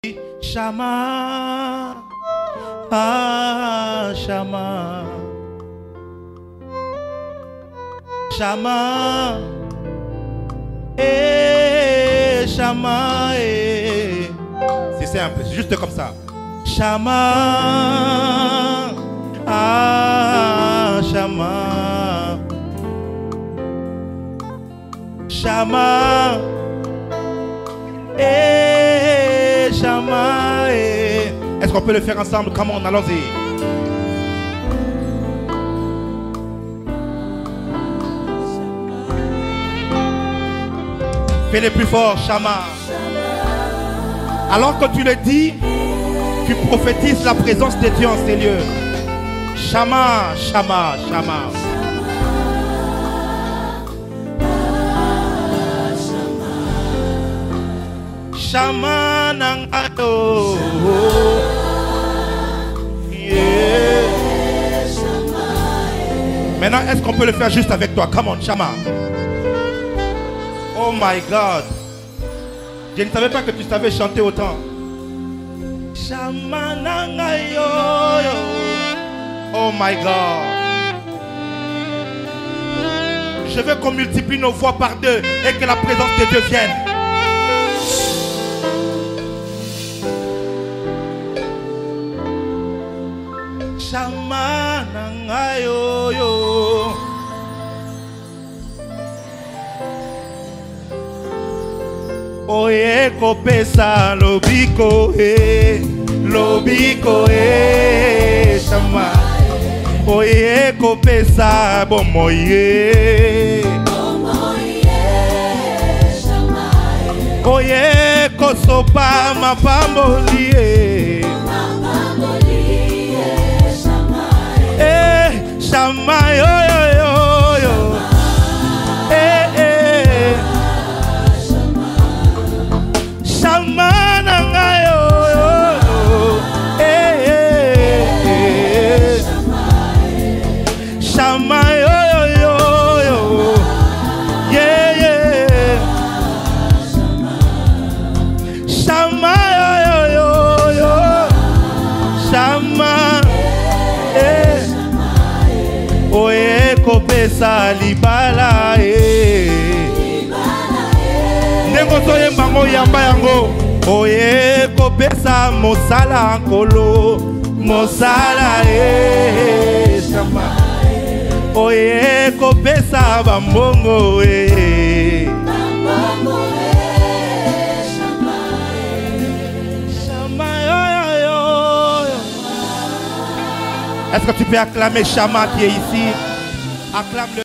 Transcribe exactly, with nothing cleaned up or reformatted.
Shama, ah Shama, Shama, eh Shama, eh. C'est simple, c'est juste comme ça. Shama, ah Shama, Shama, eh Shama, eh. Est-ce qu'on peut le faire ensemble? Comment on allons-y? Fais-le plus fort, Shama. Alors que tu le dis, tu prophétises la présence de Dieu en ces lieux. Shama, Shama, Shama. Shama nangayo. Yeah. Maintenant, est-ce qu'on peut le faire juste avec toi? Come on, Shama. Oh my God. Je ne savais pas que tu savais chanter autant. Shama nangayo. Oh my God. Je veux qu'on multiplie nos voix par deux et que la présence de Dieu vienne. Shama nangayo yo. Oye kopesa lobiko eh, lobiko eh Shama. Oye kopesa bomoye, bomoye Shama. Oye kosopa mapamboli eh, mapamboli eh Shama. Eh Shama yo yo yo yo. Eh eh Shama nangayo yo. Eh eh Shama yo yo yo yo. Yeah yeah. Shama yo yo yo yo. Shama eh. Oye kopesa libala eh. Nengo soye mbango yamba yango. Oye kopesa mosala nkolo, mosala eh Shama. Oye kopesa bambongo eh, bambongo eh Shama eh. Shama yo yo yo. Est-ce que tu peux acclamer Shama qui est ici? Acclame le